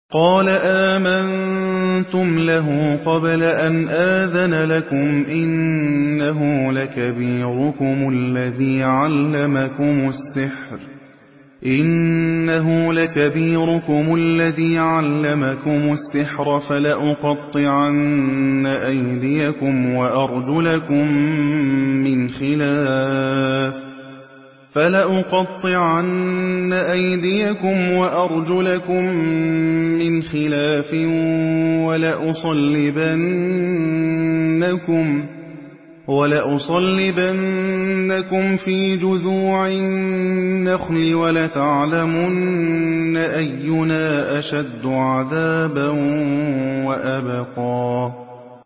قَالَ آمَنتُمْ لَهُ قَبْلَ أَنْ آذَنَ لَكُمْ ۖ إِنَّهُ لَكَبِيرُكُمُ الَّذِي عَلَّمَكُمُ السِّحْرَ فَلَأُقَطِّعَنَّ أَيْدِيَكُمْ وَأَرْجُلَكُم مِّنْ خِلَافٍ وَلَأُصَلِّبَنَّكُمْ فِي جُذُوعِ النَّخْلِ وَلَتَعْلَمُنَّ أَيُّنَا أَشَدُّ عَذَابًا وَأَبْقَىٰ